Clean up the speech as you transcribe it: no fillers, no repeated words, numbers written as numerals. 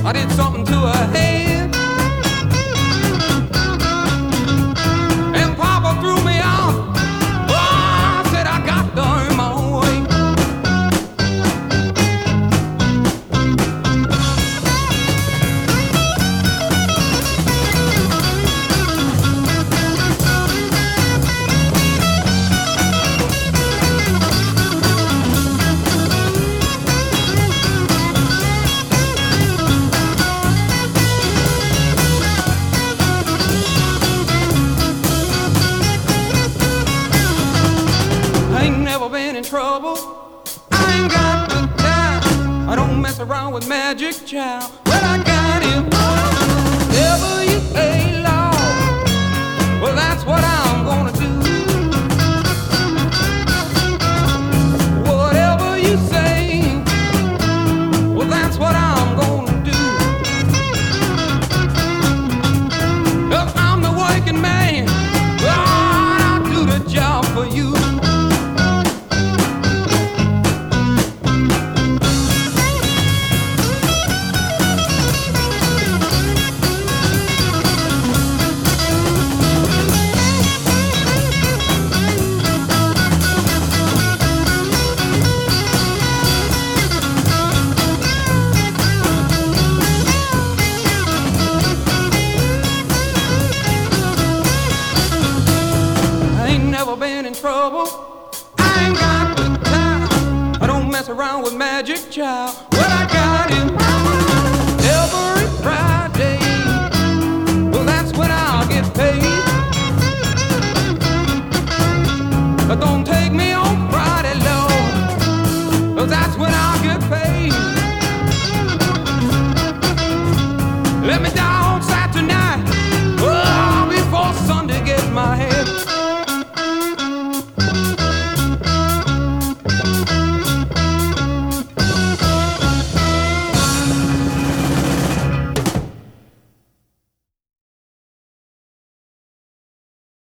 I did something to her head, and Papa threw me out. Oh, I said I got to earn my own way. I ain't never been in trouble. I ain't got the time. I don't mess around with magic, child. Well, I got him. Whatever you say, Lord, well, that's what I'm gonna do. Whatever you say, well, that's what I'm gonna do. If I'm the working man, Lord, I'll do the job for you. I ain't never been in trouble. I ain't got the time. I don't mess around with magic, child. Well, I